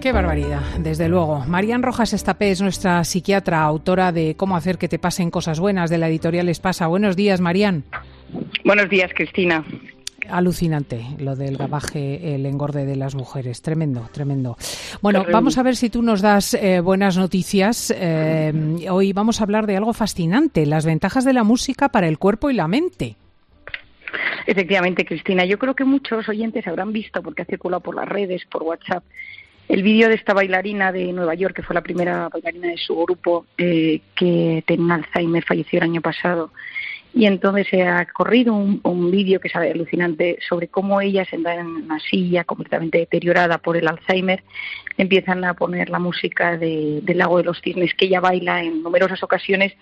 Qué barbaridad, desde luego. Marían Rojas Estapé es nuestra psiquiatra, autora de Cómo hacer que te pasen cosas buenas, de la editorial Espasa. Buenos días, Marían. Buenos días, Cristina. Alucinante lo del gabaje, el engorde de las mujeres. Tremendo, tremendo. Bueno, vamos a ver si tú nos das buenas noticias. Hoy vamos a hablar de algo fascinante, las ventajas de la música para el cuerpo y la mente. Efectivamente, Cristina. Yo creo que muchos oyentes habrán visto, porque ha circulado por las redes, por WhatsApp, el vídeo de esta bailarina de Nueva York, que fue la primera bailarina de su grupo, que tenía Alzheimer, falleció el año pasado. Y entonces se ha corrido un vídeo que es alucinante sobre cómo ella, sentada en una silla completamente deteriorada por el Alzheimer, empiezan a poner la música del Lago de los Cisnes, que ella baila en numerosas ocasiones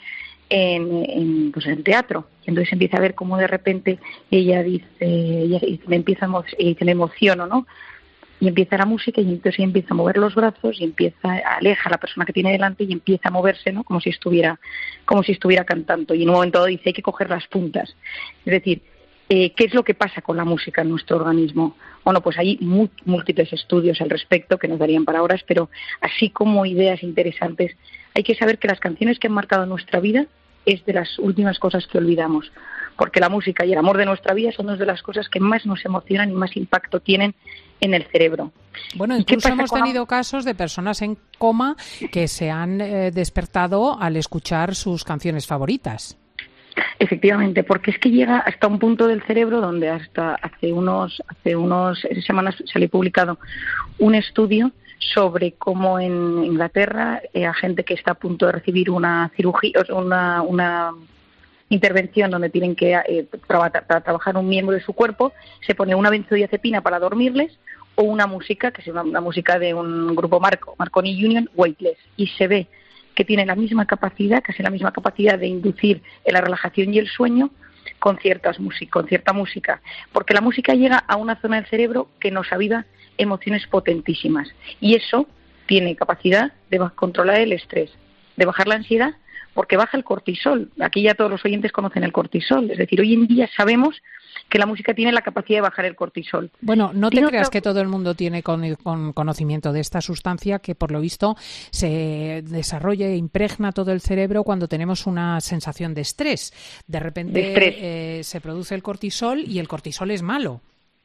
en teatro. Y entonces empieza a ver cómo de repente ella dice, me emociono, ¿no? Y empieza la música y entonces ella empieza a mover los brazos y aleja a la persona que tiene delante y empieza a moverse, ¿no? Como si estuviera cantando. Y en un momento dado dice, hay que coger las puntas. Es decir, ¿qué es lo que pasa con la música en nuestro organismo? Bueno, pues hay múltiples estudios al respecto que nos darían para horas, pero así como ideas interesantes, hay que saber que las canciones que han marcado nuestra vida es de las últimas cosas que olvidamos, porque la música y el amor de nuestra vida son dos de las cosas que más nos emocionan y más impacto tienen en el cerebro. Bueno, incluso hemos tenido casos de personas en coma que se han despertado al escuchar sus canciones favoritas. Efectivamente, porque es que llega hasta un punto del cerebro donde hasta hace unas semanas se le ha publicado un estudio sobre cómo en Inglaterra a gente que está a punto de recibir una cirugía, una intervención donde tienen que para trabajar un miembro de su cuerpo, se pone una benzodiazepina para dormirles o una música, que es una música de un grupo Marconi Union, Weightless, y se ve que tiene la misma capacidad, casi la misma capacidad de inducir la relajación y el sueño con cierta música, porque la música llega a una zona del cerebro que nos aviva emociones potentísimas, y eso tiene capacidad de controlar el estrés, de bajar la ansiedad, porque baja el cortisol. Aquí ya todos los oyentes conocen el cortisol, es decir, hoy en día sabemos que la música tiene la capacidad de bajar el cortisol. Bueno, no te creas que todo el mundo tiene con conocimiento de esta sustancia que, por lo visto, se desarrolla e impregna todo el cerebro cuando tenemos una sensación de estrés. De repente se produce el cortisol y el cortisol es malo.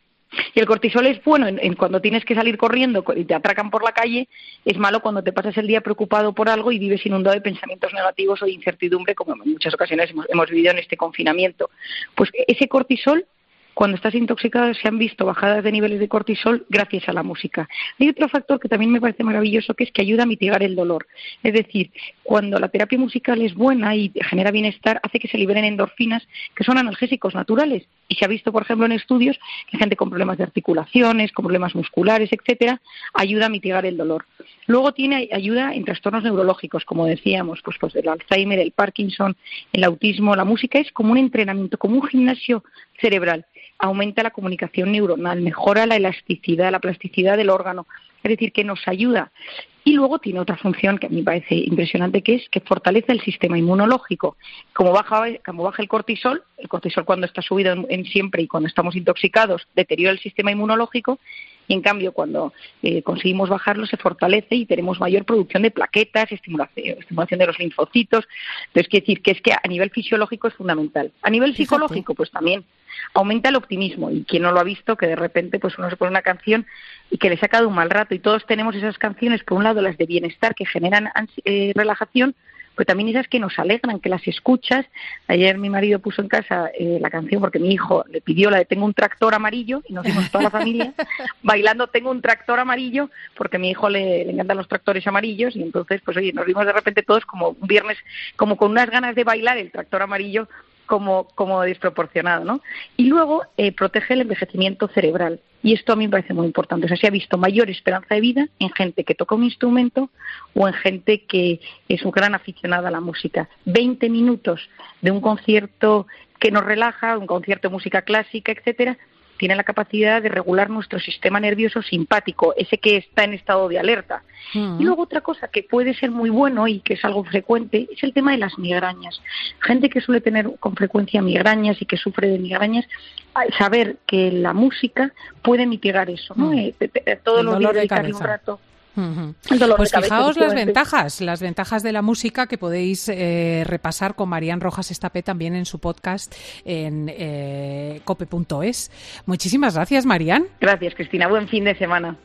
Y el cortisol es bueno cuando tienes que salir corriendo y te atracan por la calle, es malo cuando te pasas el día preocupado por algo y vives inundado de pensamientos negativos o de incertidumbre, como en muchas ocasiones hemos vivido en este confinamiento. Pues ese cortisol, cuando estás intoxicado, se han visto bajadas de niveles de cortisol gracias a la música. Hay otro factor que también me parece maravilloso, que es que ayuda a mitigar el dolor. Es decir, cuando la terapia musical es buena y genera bienestar, hace que se liberen endorfinas, que son analgésicos naturales. Y se ha visto, por ejemplo, en estudios que gente con problemas de articulaciones, con problemas musculares, etcétera, ayuda a mitigar el dolor. Luego tiene ayuda en trastornos neurológicos, como decíamos, pues el Alzheimer, el Parkinson, el autismo. La música es como un entrenamiento, como un gimnasio cerebral. Aumenta la comunicación neuronal, mejora la elasticidad, la plasticidad del órgano, es decir, que nos ayuda. Y luego tiene otra función que a mí me parece impresionante, que es que fortalece el sistema inmunológico. Como baja el cortisol cuando está subido en siempre y cuando estamos intoxicados deteriora el sistema inmunológico, y en cambio cuando conseguimos bajarlo se fortalece y tenemos mayor producción de plaquetas, estimulación de los linfocitos. Entonces, quiere decir que es que a nivel fisiológico es fundamental. A nivel psicológico, pues también aumenta el optimismo, y quien no lo ha visto, que de repente pues uno se pone una canción y que le saca de un mal rato, y todos tenemos esas canciones, por un lado las de bienestar que generan relajación, pero también esas que nos alegran, que las escuchas. Ayer mi marido puso en casa la canción porque mi hijo le pidió la de Tengo un tractor amarillo, y nos dimos toda la familia bailando Tengo un tractor amarillo, porque a mi hijo le encantan los tractores amarillos, y entonces pues oye, nos vimos de repente todos como un viernes, como con unas ganas de bailar el tractor amarillo, como desproporcionado, ¿no? Y luego protege el envejecimiento cerebral, y esto a mí me parece muy importante. O sea, se ha visto mayor esperanza de vida en gente que toca un instrumento o en gente que es un gran aficionada a la música. 20 minutos de un concierto que nos relaja, un concierto de música clásica, etcétera, tiene la capacidad de regular nuestro sistema nervioso simpático, ese que está en estado de alerta. Y luego otra cosa que puede ser muy bueno y que es algo frecuente es el tema de las migrañas. Gente que suele tener con frecuencia migrañas y que sufre de migrañas, saber que la música puede mitigar eso, ¿no? Todos los días dedicarle un rato Pues fijaos las ventajas de la música que podéis repasar con Marian Rojas Estapé también en su podcast en cope.es. Muchísimas gracias, Marian. Gracias, Cristina. Buen fin de semana.